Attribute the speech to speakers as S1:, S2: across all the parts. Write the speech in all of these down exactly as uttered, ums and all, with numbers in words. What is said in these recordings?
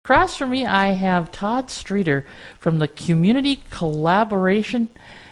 S1: Across from me, I have Todd Streeter from the Community Collaboration.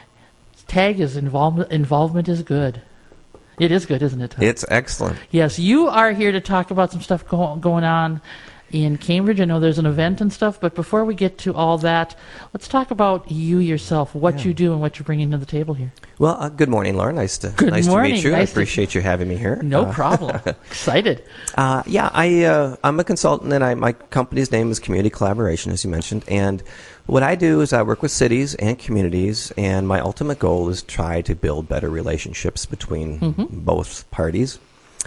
S1: Tag is involvement. Involvement is good. It is good, isn't it, Todd?
S2: It's excellent.
S1: Yes, you are here to talk about some stuff go- going on in Cambridge. I know there's an event and stuff, but before we get to all that, let's talk about you yourself, what
S2: Yeah.
S1: you do and what you're bringing to the table here.
S2: Well, uh, good morning, Lauren. Nice to
S1: Good
S2: nice
S1: morning.
S2: to meet you.
S1: Nice
S2: I
S1: to-
S2: appreciate you having me here.
S1: No
S2: Uh,
S1: problem. Excited.
S2: Uh, yeah, I uh, I'm a consultant, and I my company's name is Community Collaboration, as you mentioned. And what I do is I work with cities and communities, and my ultimate goal is try to build better relationships between
S1: Mm-hmm.
S2: both parties.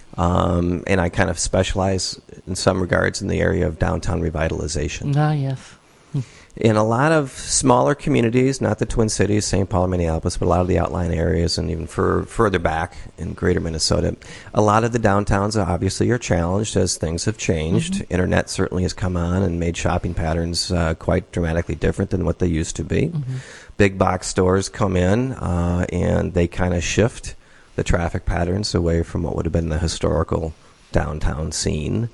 S2: Um, and I kind of specialize in some regards in the area of downtown revitalization.
S1: Ah, yes.
S2: In a lot of smaller communities, not the Twin Cities, Saint Paul, Minneapolis, but a lot of the outlying areas and even for, further back in greater Minnesota, a lot of the downtowns are obviously are challenged as things have changed.
S1: Mm-hmm.
S2: Internet certainly has come on and made shopping patterns uh, quite dramatically different than what they used to be.
S1: Mm-hmm.
S2: Big box stores come in uh, and they kind of shift the traffic patterns away from what would have been the historical downtown scene.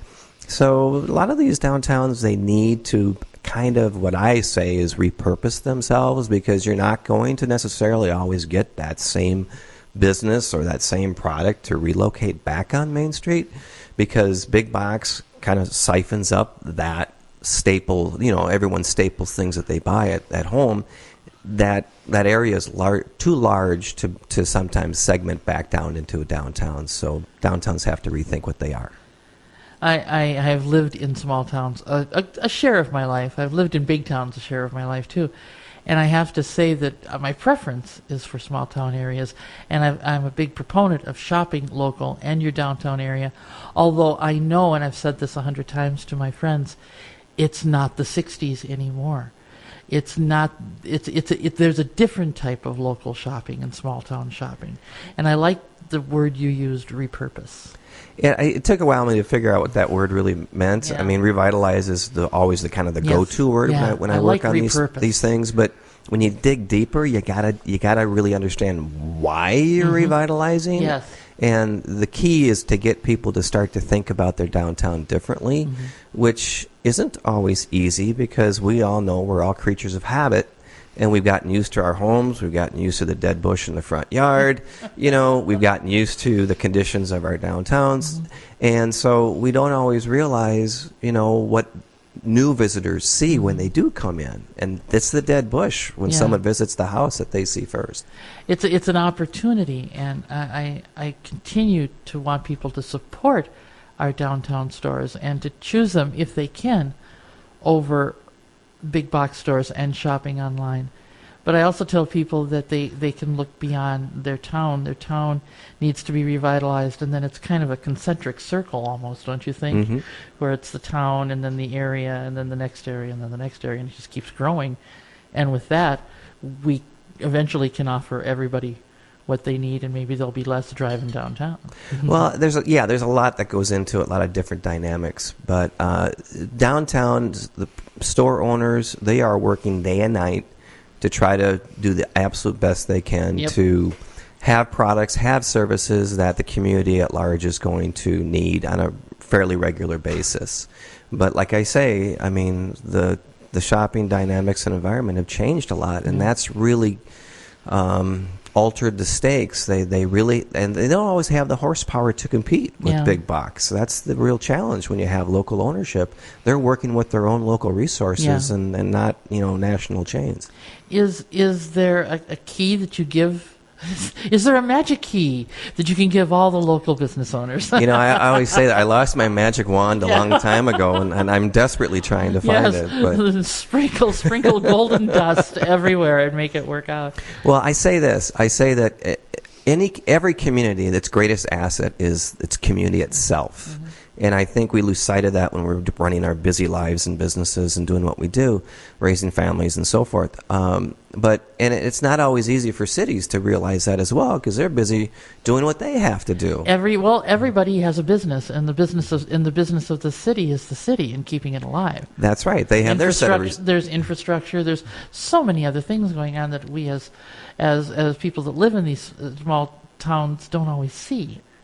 S2: So a lot of these downtowns, they need to kind of, what I say is repurpose themselves, because you're not going to necessarily always get that same business or that same product to relocate back on Main Street, because big box kind of siphons up that staple, you know, everyone staples things that they buy at, at home. That that area is lar- too large to, to sometimes segment back down into a downtown. So downtowns have to rethink what they are.
S1: I, I have lived in small towns a, a, a share of my life. I've lived in big towns a share of my life, too. And I have to say that uh, my preference is for small town areas. And I've, I'm a big proponent of shopping local and your downtown area. Although I know, and I've said this a hundred times to my friends, it's not the sixties anymore. It's not. It's it's a, it, there's a different type of local shopping and small town shopping, and I like the word you used, repurpose.
S2: Yeah, I- it took a while for me to figure out what that word really meant.
S1: Yeah.
S2: I mean, revitalize is the, always the kind of the
S1: Yes.
S2: go-to word
S1: Yeah,
S2: when I, when I,
S1: I
S2: work
S1: like
S2: on these
S1: repurpose.
S2: these things. But when you dig deeper, you gotta you gotta really understand why you're
S1: Mhm.
S2: revitalizing.
S1: Yes.
S2: And the key is to get people to start to think about their downtown differently,
S1: Mhm.
S2: which isn't always easy, because we all know we're all creatures of habit. And we've gotten used to our homes. We've gotten used to the dead bush in the front yard. You know, we've gotten used to the conditions of our downtowns.
S1: Mm-hmm.
S2: And so we don't always realize, you know, what new visitors see when they do come in. And it's the dead bush when
S1: Yeah.
S2: someone visits the house that they see first.
S1: It's a, it's an opportunity, and I, I I continue to want people to support our downtown stores and to choose them if they can over big box stores and shopping online. But I also tell people that they, they can look beyond their town. Their town needs to be revitalized, and then it's kind of a concentric circle almost, don't you think?
S2: Mhm.
S1: Where it's the town, and then the area, and then the next area, and then the next area, and it just keeps growing. And with that, we eventually can offer everybody what they need, and maybe there'll be less driving downtown.
S2: Well, there's a, yeah, there's a lot that goes into it, a lot of different dynamics. But uh, downtown, the store owners, they are working day and night to try to do the absolute best they can
S1: Yep.
S2: to have products, have services that the community at large is going to need on a fairly regular basis. But like I say, I mean, the the shopping dynamics and environment have changed a lot, and
S1: Yeah.
S2: that's really um, altered the stakes. They they really, and they don't always have the horsepower to compete with
S1: Yeah.
S2: big box. So that's the real challenge when you have local ownership. They're working with their own local resources
S1: Yeah.
S2: and, and not, you know, national chains.
S1: Is is there a, a key that you give? Is there a magic key that you can give all the local business owners?
S2: You know, I, I always say that I lost my magic wand a long time ago, and, and I'm desperatly trying to find
S1: yes,
S2: it. But
S1: sprinkle sprinkle golden dust everywhere and make it work out.
S2: well, I say this: I say that uh, any every community, its greatest asset is its community itself.
S1: Mm-hmm.
S2: And I think we lose sight of that when we're running our busy lives and businesses and doing what we do, raising families and so forth. Um, but and it's not always easy for cities to realize that as well, because they're busy doing what they have to do.
S1: Every well, everybody has a business, and the business of in the business of the city is the city and keeping it alive.
S2: That's right. They have their set of
S1: Infrastructure-
S2: res-
S1: there's infrastructure. There's so many other things going on that we as as as people that live in these uh, small towns don't always see.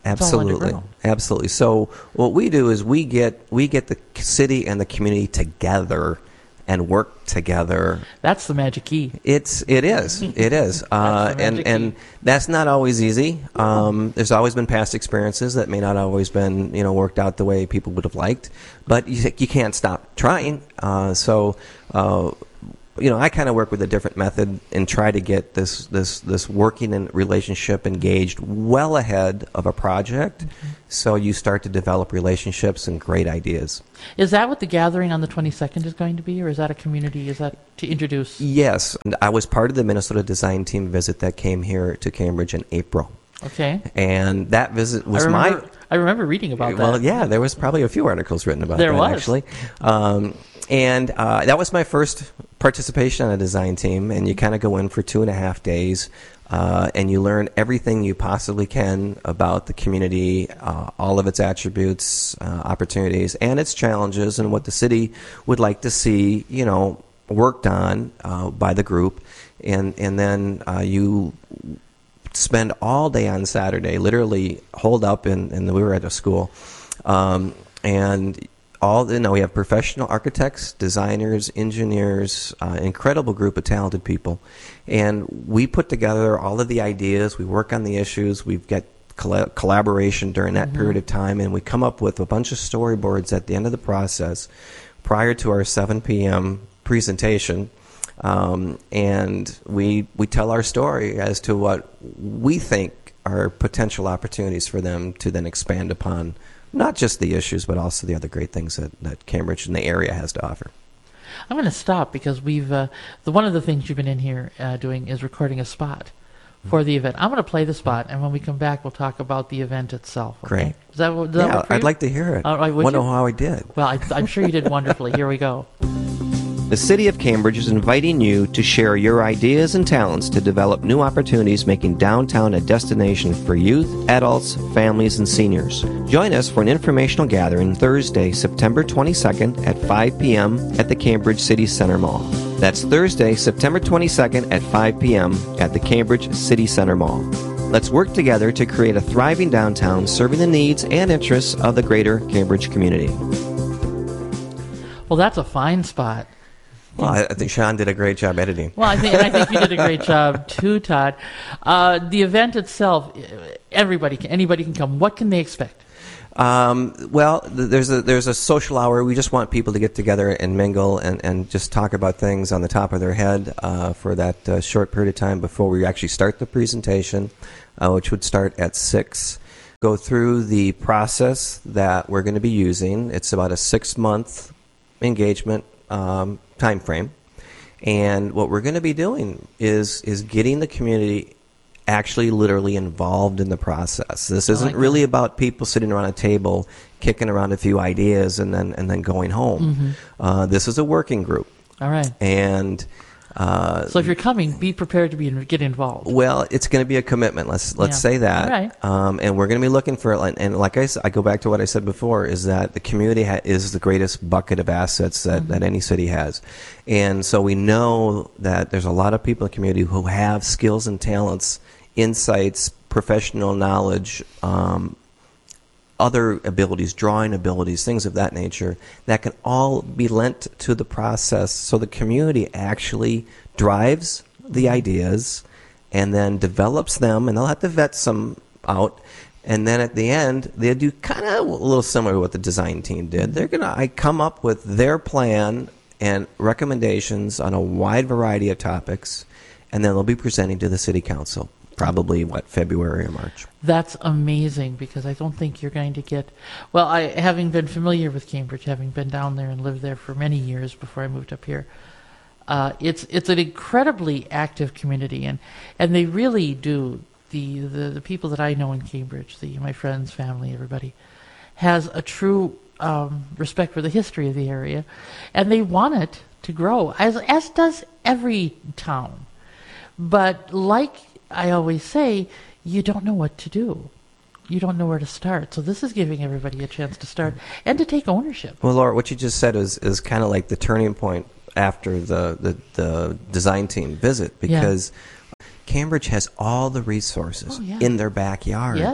S2: Absolutely, absolutely. So what we do is we get we get the city and the community together and work together.
S1: That's the magic key.
S2: It's it is it is, uh,
S1: the
S2: and
S1: magic
S2: and
S1: key.
S2: that's not always easy. Um, there's always been past experiences that may not always been you know worked out the way people would have liked, but you you can't stop trying. Uh, so. Uh, You know, I kind of work with a different method and try to get this this this working in relationship engaged well ahead of a project, mm-hmm. so you start to develop relationships and great ideas.
S1: Is that what the gathering on the twenty-second is going to be, or is that a community? Is that to introduce?
S2: Yes, and I was part of the Minnesota Design Team visit that came here to Cambridge in April.
S1: Okay.
S2: And that visit was
S1: I remember,
S2: my.
S1: I remember reading about
S2: well,
S1: that.
S2: Well, yeah, there was probably a few articles written about
S1: there
S2: that
S1: was.
S2: actually. Um, and uh, that was my first participation on a design team, and you kind of go in for two and a half days, uh, and you learn everything you possibly can about the community, uh, all of its attributes, uh, opportunities, and its challenges, and what the city would like to see, you know, worked on uh, by the group, and and then uh, you spend all day on Saturday, literally holed up in, and we were at a school, um, and. All you know, we have professional architects, designers, engineers, uh, incredible group of talented people, and we put together all of the ideas. We work on the issues. We've got coll- collaboration during that mm-hmm. period of time, and we come up with a bunch of storyboards at the end of the process, prior to our seven p.m. presentation, um, and we we tell our story as to what we think are potential opportunities for them to then expand upon. Not just the issues, but also the other great things that, that Cambridge and the area has to offer.
S1: I'm going to stop because we've uh, the one of the things you've been in here uh, doing is recording a spot for the event. I'm going to play the spot, and when we come back, we'll talk about the event itself. Okay?
S2: Great.
S1: Does that, does that
S2: yeah,
S1: work for you?
S2: I'd like to hear it.
S1: All right, would
S2: Wonder
S1: you?
S2: how I did.
S1: Well, I, I'm sure you did wonderfully. Here we go.
S2: The City of Cambridge is inviting you to share your ideas and talents to develop new opportunities, making downtown a destination for youth, adults, families, and seniors. Join us for an informational gathering Thursday, September twenty-second at five p.m. at the Cambridge City Center Mall. That's Thursday, September twenty-second at five p.m. at the Cambridge City Center Mall. Let's work together to create a thriving downtown serving the needs and interests of the greater Cambridge community.
S1: Well, that's a fine spot.
S2: Well, I think Sean did a great job editing.
S1: Well, I think and I think you did a great job too, Todd. Uh, the event itself, everybody can, anybody can come. What can they expect?
S2: Um, well, th- there's a there's a social hour. We just want people to get together and mingle and, and just talk about things on the top of their head uh, for that uh, short period of time before we actually start the presentation, uh, which would start at six. Go through the process that we're going to be using. It's about a six month engagement um, time frame, and what we're going to be doing is is getting the community actually literally involved in the process. This isn't like really about people sitting around a table kicking around a few ideas and then and then going home. Mm-hmm. Uh, this is a working group.
S1: All right.
S2: And uh,
S1: so if you're coming, be prepared to be get involved.
S2: Well, it's going to be a commitment. Let's let's yeah. say that.
S1: All right.
S2: Um, and we're going to be looking for and, and like I said, I go back to what I said before is that the community ha- is the greatest bucket of assets that, mm-hmm. that any city has, and so we know that there's a lot of people in the community who have skills and talents, insights, professional knowledge, um, other abilities, drawing abilities, things of that nature, that can all be lent to the process so the community actually drives the ideas and then develops them, and they'll have to vet some out. And then at the end, they do kind of a little similar to what the design team did. They're going to come up with their plan and recommendations on a wide variety of topics, and then they'll be presenting to the city council. Probably, what, February or March.
S1: That's amazing, because I don't think you're going to get... Well, I having been familiar with Cambridge, having been down there and lived there for many years before I moved up here, uh, it's it's an incredibly active community, and, and they really do, the, the, the people that I know in Cambridge, the my friends, family, everybody, has a true um, respect for the history of the area, and they want it to grow, as as does every town. But like... I always say, you don't know what to do. You don't know where to start. So this is giving everybody a chance to start and to take ownership.
S2: Well, Laura, what you just said is, is kind of like the turning point after the, the, the design team visit, because yeah. Cambridge has all the resources
S1: oh, yeah.
S2: in their backyard.
S1: Yes.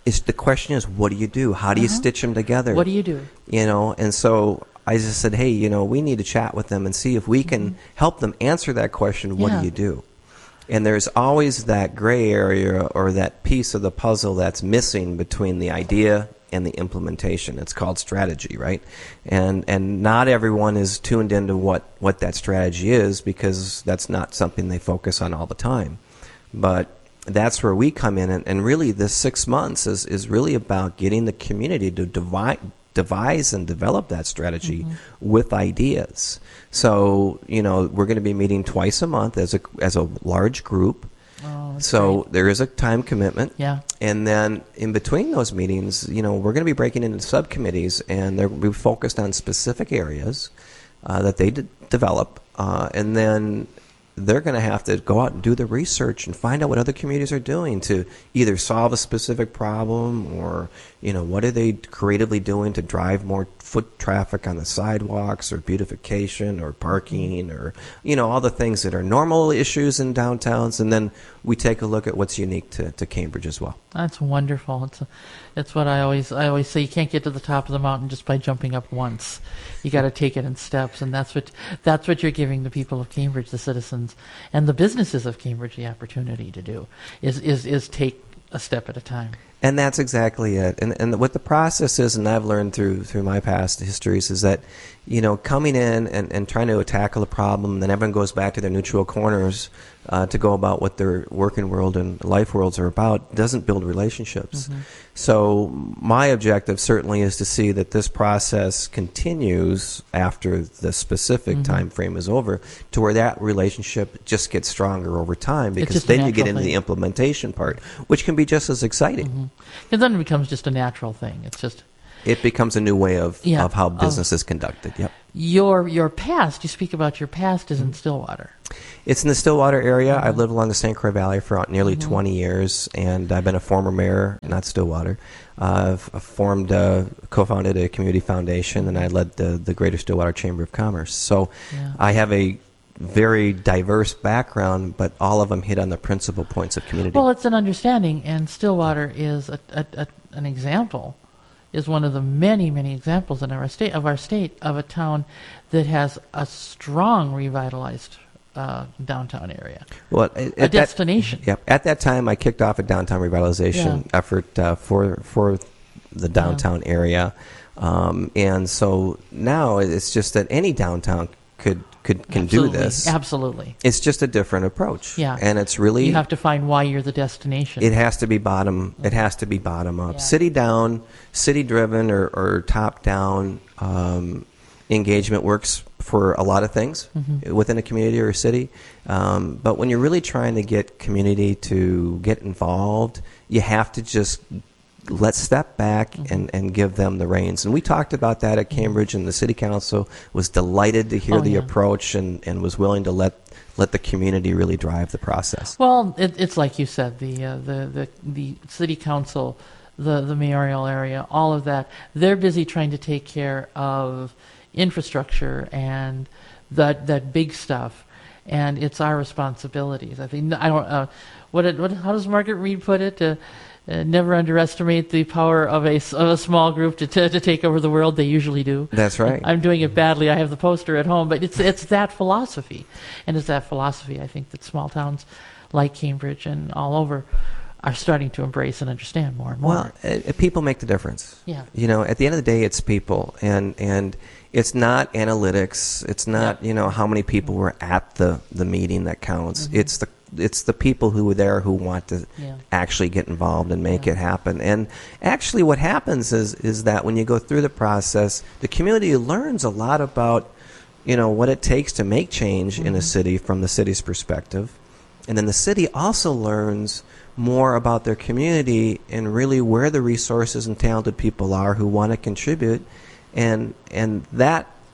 S2: it's the question is, what do you do? How do you
S1: Uh-huh.
S2: stitch them together?
S1: What do you do?
S2: You know, and so I just said, hey, you know, we need to chat with them and see if we can help them answer that question. What
S1: Yeah.
S2: do you do? And there's always that gray area or that piece of the puzzle that's missing between the idea and the implementation. It's called strategy, right? And and not everyone is tuned into what, what that strategy is, because that's not something they focus on all the time. But that's where we come in, and, and really this six months is, is really about getting the community to divide devise and develop that strategy mm-hmm. with ideas. So, you know, we're going to be meeting twice a month as a as a large group.
S1: Oh, that's
S2: so
S1: great.
S2: there is a time commitment.
S1: Yeah.
S2: And then in between those meetings, you know, we're going to be breaking into subcommittees, and they're we're focused on specific areas uh, that they d- develop, uh, and then they're going to have to go out and do the research and find out what other communities are doing to either solve a specific problem, or, you know, what are they creatively doing to drive more foot traffic on the sidewalks, or beautification, or parking, or, you know, all the things that are normal issues in downtowns. And then we take a look at what's unique to, to Cambridge as well.
S1: That's wonderful. It's a, it's what I always I always say. You can't get to the top of the mountain just by jumping up once. You got to take it in steps, and that's what that's what you're giving the people of Cambridge, the citizens, and the businesses of Cambridge the opportunity to do. Is is is take a step at a time.
S2: And that's exactly it. And and what the process is, and I've learned through through my past histories, is that, you know, coming in and, and trying to tackle a problem, then everyone goes back to their neutral corners uh, to go about what their working world and life worlds are about, doesn't build relationships. Mm-hmm. So my objective certainly is to see that this process continues after the specific mm-hmm. time frame is over, to where that relationship just gets stronger over time, because then you get into thing. the implementation part, which can be just as exciting.
S1: Mm-hmm. And then it becomes just a natural thing. It's just
S2: it becomes a new way of,
S1: yeah,
S2: of how business
S1: of
S2: is conducted. Yep.
S1: Your your past, you speak about your past, is in Stillwater.
S2: It's in the Stillwater area.
S1: Mm-hmm.
S2: I've lived along the Saint Croix Valley for nearly
S1: mm-hmm.
S2: twenty years, and I've been a former mayor, not Stillwater. Uh, I've formed, uh, co-founded a community foundation, and I led the, the Greater Stillwater Chamber of Commerce. So
S1: Yeah.
S2: I have a very diverse background, but all of them hit on the principal points of community.
S1: Well, it's an understanding, and Stillwater is a, a, a, an example, is one of the many, many examples in our state of our state of a town that has a strong revitalized uh, downtown area,
S2: well, at,
S1: a
S2: at
S1: destination.
S2: That, yep. At that time, I kicked off a downtown revitalization
S1: Yeah.
S2: effort uh, for for the downtown
S1: Yeah.
S2: area, um, and so now it's just that any downtown could could can
S1: Absolutely.
S2: do this.
S1: Absolutely.
S2: It's just a different approach.
S1: Yeah.
S2: And it's really
S1: You have to find why you're the destination.
S2: it has to be bottom it has to be bottom up.
S1: Yeah.
S2: City down, city driven, or, or top down um, engagement works for a lot of things
S1: Mm-hmm.
S2: within a community or a city. Um, but when you're really trying to get community to get involved, you have to just let's step back
S1: Mm-hmm.
S2: and, and give them the reins. And we talked about that at Cambridge, and the city council was delighted to hear
S1: Oh,
S2: the
S1: yeah.
S2: approach, and, and was willing to let let the community really drive the process.
S1: Well, it, it's like you said, the, uh, the the the city council, the the mayoral area, all of that. They're busy trying to take care of infrastructure and that that big stuff, and it's our responsibilities. I think I don't. Uh, what it, what how does Margaret Reed put it? Uh, uh, never underestimate the power of a, s- of a small group to, to to take over the world. They usually do.
S2: That's right.
S1: I'm doing it badly. I have the poster at home, but it's it's that philosophy, and it's that philosophy I think that small towns like Cambridge and all over are starting to embrace and understand more and more.
S2: Well, uh, people make the difference.
S1: Yeah.
S2: You know, at the end of the day, it's people, and and it's not analytics. It's not, you know, how many people were at the, the meeting that counts.
S1: Mhm.
S2: It's the it's the people who were there who want to
S1: Yeah.
S2: actually get involved and make
S1: Yeah.
S2: it happen. And actually, what happens is is that when you go through the process, the community learns a lot about, you know, what it takes to make change in a
S1: Mhm.
S2: city from the city's perspective. And then the city also learns more about their community and really where the resources and talented people are who want to contribute. And and that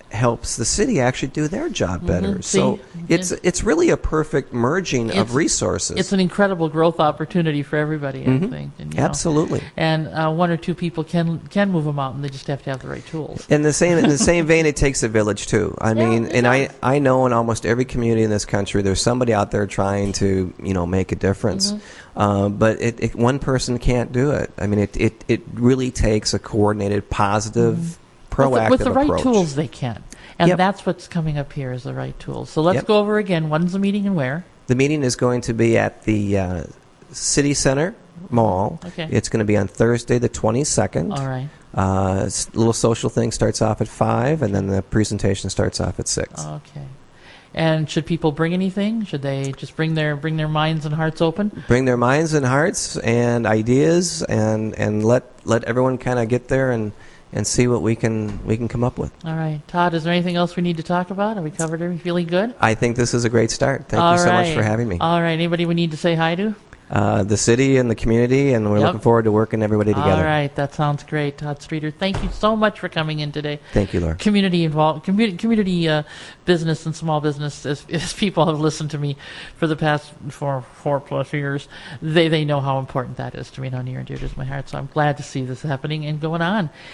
S2: helps the city actually do their job better.
S1: Mhm.
S2: So
S1: See?
S2: it's it's really a perfect merging
S1: It's-
S2: of resources.
S1: It's an incredible growth opportunity for everybody, I
S2: Mhm.
S1: think. And, you know,
S2: Absolutely.
S1: and uh, one or two people can can move a mountain. They just have to have the right tools.
S2: In the same in the same vein, it takes a village too. I
S1: Yeah,
S2: mean,
S1: it
S2: and I
S1: does.
S2: I know in almost every community in this country, there's somebody out there trying to you know make a difference.
S1: Mm-hmm.
S2: Uh, but it, it, one person can't do it. I mean, it it, it really takes a coordinated, positive, proactive
S1: with the, with the right
S2: approach.
S1: tools, they can. And
S2: Yep.
S1: that's what's coming up here is the right tools. So let's
S2: Yep.
S1: go over again. When's the meeting and where?
S2: The meeting is going to be at the uh, City Center Mall.
S1: Okay.
S2: It's going to be on Thursday, the twenty-second.
S1: All right.
S2: Uh, s- little social thing starts off at five, and then the presentation starts off at six.
S1: Okay. And should people bring anything? Should they just bring their bring their minds and hearts open?
S2: Bring their minds and hearts and ideas, and, and let let everyone kind of get there and, and see what we can we can come up with.
S1: All right. Todd, is there anything else we need to talk about? Have we covered everything? Feeling good?
S2: I think this is a great start. Thank
S1: All
S2: you so much
S1: right.
S2: for having me.
S1: All right. Anybody we need to say hi to?
S2: Uh, the city and the community, and we're
S1: Yep.
S2: looking forward to working everybody together.
S1: All right. That sounds great. Todd Streeter, thank you so much for coming in today.
S2: Thank you, Laura.
S1: Community involved, community, community uh, business and small business. As, as people have listened to me for the past four, four plus years, they they know how important that is to me, how near and dear to my heart. So I'm glad to see this happening and going on.